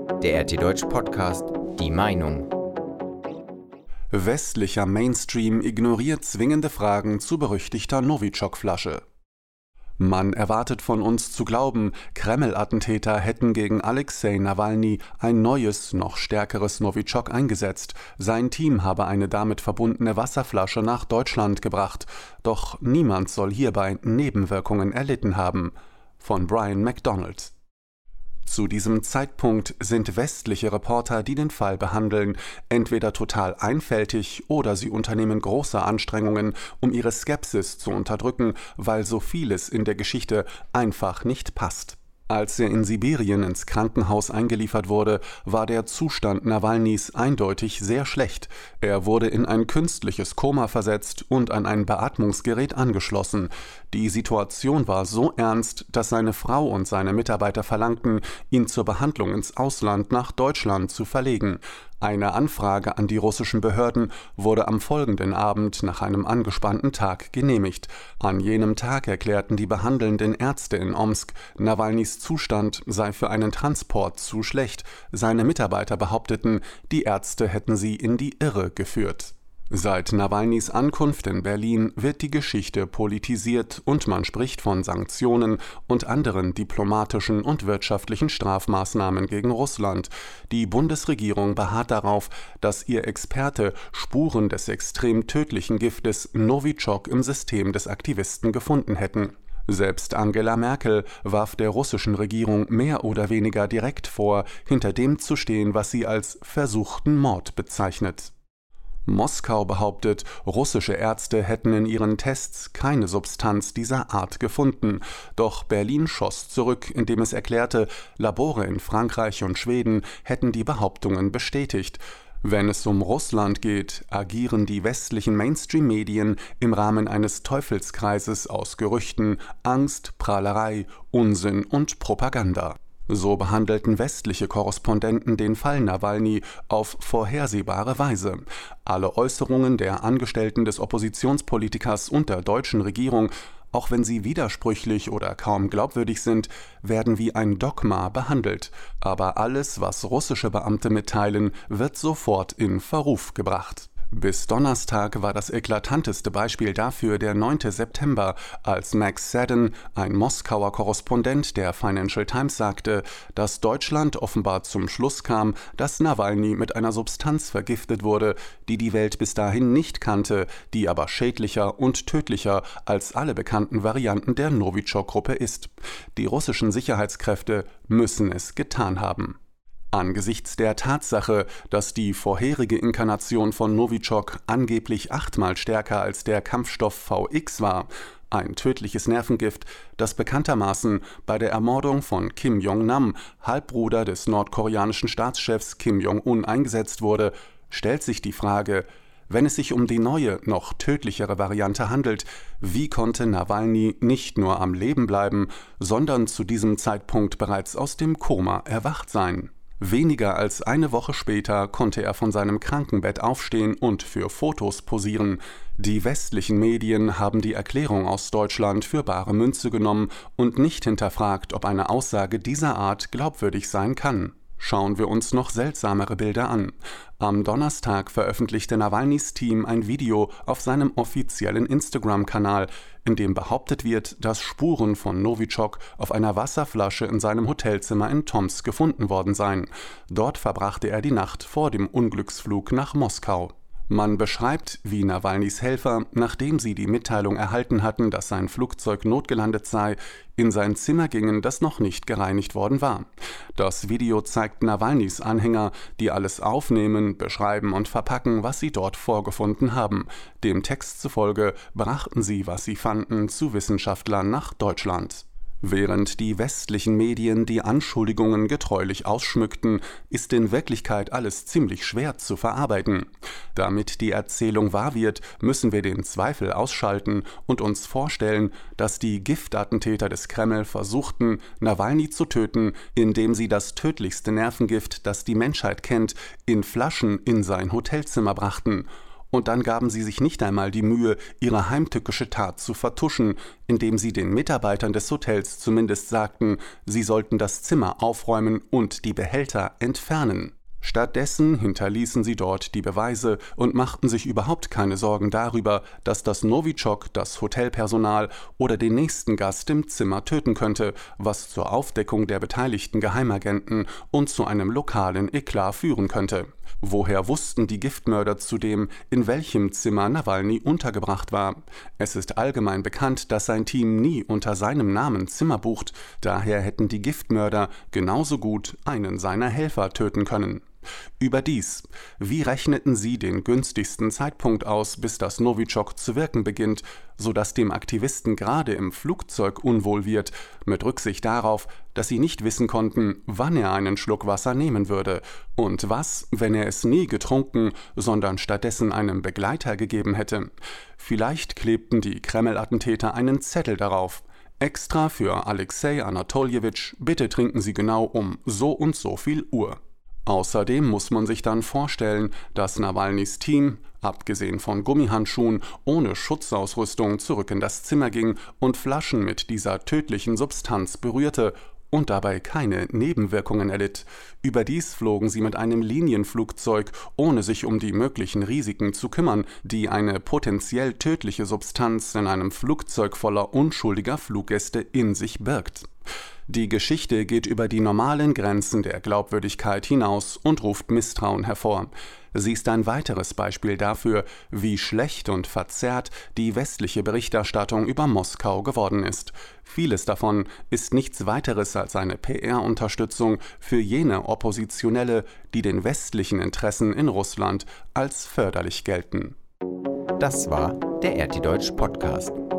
Der RT Deutsch Podcast Die Meinung. Westlicher Mainstream ignoriert zwingende Fragen zu berüchtigter Novichok-Flasche. Man erwartet von uns zu glauben, Kreml-Attentäter hätten gegen Alexei Nawalny ein neues, noch stärkeres Novichok eingesetzt. Sein Team habe eine damit verbundene Wasserflasche nach Deutschland gebracht. Doch niemand soll hierbei Nebenwirkungen erlitten haben. Von Brian McDonald. Zu diesem Zeitpunkt sind westliche Reporter, die den Fall behandeln, entweder total einfältig oder sie unternehmen große Anstrengungen, um ihre Skepsis zu unterdrücken, weil so vieles in der Geschichte einfach nicht passt. Als er in Sibirien ins Krankenhaus eingeliefert wurde, war der Zustand Nawalnys eindeutig sehr schlecht. Er wurde in ein künstliches Koma versetzt und an ein Beatmungsgerät angeschlossen. Die Situation war so ernst, dass seine Frau und seine Mitarbeiter verlangten, ihn zur Behandlung ins Ausland nach Deutschland zu verlegen. Eine Anfrage an die russischen Behörden wurde am folgenden Abend nach einem angespannten Tag genehmigt. An jenem Tag erklärten die behandelnden Ärzte in Omsk, Nawalnys Zustand sei für einen Transport zu schlecht. Seine Mitarbeiter behaupteten, die Ärzte hätten sie in die Irre geführt. Seit Nawalnys Ankunft in Berlin wird die Geschichte politisiert und man spricht von Sanktionen und anderen diplomatischen und wirtschaftlichen Strafmaßnahmen gegen Russland. Die Bundesregierung beharrt darauf, dass ihr Experte Spuren des extrem tödlichen Giftes Novichok im System des Aktivisten gefunden hätten. Selbst Angela Merkel warf der russischen Regierung mehr oder weniger direkt vor, hinter dem zu stehen, was sie als versuchten Mord bezeichnet. Moskau behauptet, russische Ärzte hätten in ihren Tests keine Substanz dieser Art gefunden. Doch Berlin schoss zurück, indem es erklärte, Labore in Frankreich und Schweden hätten die Behauptungen bestätigt. Wenn es um Russland geht, agieren die westlichen Mainstream-Medien im Rahmen eines Teufelskreises aus Gerüchten, Angst, Prahlerei, Unsinn und Propaganda. So behandelten westliche Korrespondenten den Fall Nawalny auf vorhersehbare Weise. Alle Äußerungen der Angestellten des Oppositionspolitikers und der deutschen Regierung, auch wenn sie widersprüchlich oder kaum glaubwürdig sind, werden wie ein Dogma behandelt. Aber alles, was russische Beamte mitteilen, wird sofort in Verruf gebracht. Bis Donnerstag war das eklatanteste Beispiel dafür der 9. September, als Max Seddon, ein Moskauer Korrespondent der Financial Times, sagte, dass Deutschland offenbar zum Schluss kam, dass Nawalny mit einer Substanz vergiftet wurde, die die Welt bis dahin nicht kannte, die aber schädlicher und tödlicher als alle bekannten Varianten der Novichok-Gruppe ist. Die russischen Sicherheitskräfte müssen es getan haben. Angesichts der Tatsache, dass die vorherige Inkarnation von Novichok angeblich 8-mal stärker als der Kampfstoff VX war, ein tödliches Nervengift, das bekanntermaßen bei der Ermordung von Kim Jong-nam, Halbbruder des nordkoreanischen Staatschefs Kim Jong-un, eingesetzt wurde, stellt sich die Frage: Wenn es sich um die neue, noch tödlichere Variante handelt, wie konnte Nawalny nicht nur am Leben bleiben, sondern zu diesem Zeitpunkt bereits aus dem Koma erwacht sein? Weniger als eine Woche später konnte er von seinem Krankenbett aufstehen und für Fotos posieren. Die westlichen Medien haben die Erklärung aus Deutschland für bare Münze genommen und nicht hinterfragt, ob eine Aussage dieser Art glaubwürdig sein kann. Schauen wir uns noch seltsamere Bilder an. Am Donnerstag veröffentlichte Nawalnys Team ein Video auf seinem offiziellen Instagram-Kanal, in dem behauptet wird, dass Spuren von Novichok auf einer Wasserflasche in seinem Hotelzimmer in Tomsk gefunden worden seien. Dort verbrachte er die Nacht vor dem Unglücksflug nach Moskau. Man beschreibt, wie Nawalnys Helfer, nachdem sie die Mitteilung erhalten hatten, dass sein Flugzeug notgelandet sei, in sein Zimmer gingen, das noch nicht gereinigt worden war. Das Video zeigt Nawalnys Anhänger, die alles aufnehmen, beschreiben und verpacken, was sie dort vorgefunden haben. Dem Text zufolge brachten sie, was sie fanden, zu Wissenschaftlern nach Deutschland. Während die westlichen Medien die Anschuldigungen getreulich ausschmückten, ist in Wirklichkeit alles ziemlich schwer zu verarbeiten. Damit die Erzählung wahr wird, müssen wir den Zweifel ausschalten und uns vorstellen, dass die Giftattentäter des Kreml versuchten, Nawalny zu töten, indem sie das tödlichste Nervengift, das die Menschheit kennt, in Flaschen in sein Hotelzimmer brachten. Und dann gaben sie sich nicht einmal die Mühe, ihre heimtückische Tat zu vertuschen, indem sie den Mitarbeitern des Hotels zumindest sagten, sie sollten das Zimmer aufräumen und die Behälter entfernen. Stattdessen hinterließen sie dort die Beweise und machten sich überhaupt keine Sorgen darüber, dass das Novichok das Hotelpersonal oder den nächsten Gast im Zimmer töten könnte, was zur Aufdeckung der beteiligten Geheimagenten und zu einem lokalen Eklat führen könnte. Woher wussten die Giftmörder zudem, in welchem Zimmer Nawalny untergebracht war? Es ist allgemein bekannt, dass sein Team nie unter seinem Namen Zimmer bucht, daher hätten die Giftmörder genauso gut einen seiner Helfer töten können. Überdies, wie rechneten sie den günstigsten Zeitpunkt aus, bis das Novichok zu wirken beginnt, sodass dem Aktivisten gerade im Flugzeug unwohl wird, mit Rücksicht darauf, dass sie nicht wissen konnten, wann er einen Schluck Wasser nehmen würde und was, wenn er es nie getrunken, sondern stattdessen einem Begleiter gegeben hätte. Vielleicht klebten die Kreml-Attentäter einen Zettel darauf. Extra für Alexei Anatoljewitsch, bitte trinken Sie genau um so und so viel Uhr. Außerdem muss man sich dann vorstellen, dass Nawalnys Team, abgesehen von Gummihandschuhen, ohne Schutzausrüstung zurück in das Zimmer ging und Flaschen mit dieser tödlichen Substanz berührte und dabei keine Nebenwirkungen erlitt. Überdies flogen sie mit einem Linienflugzeug, ohne sich um die möglichen Risiken zu kümmern, die eine potenziell tödliche Substanz in einem Flugzeug voller unschuldiger Fluggäste in sich birgt. Die Geschichte geht über die normalen Grenzen der Glaubwürdigkeit hinaus und ruft Misstrauen hervor. Sie ist ein weiteres Beispiel dafür, wie schlecht und verzerrt die westliche Berichterstattung über Moskau geworden ist. Vieles davon ist nichts weiteres als eine PR-Unterstützung für jene Oppositionelle, die den westlichen Interessen in Russland als förderlich gelten. Das war der RT Deutsch Podcast.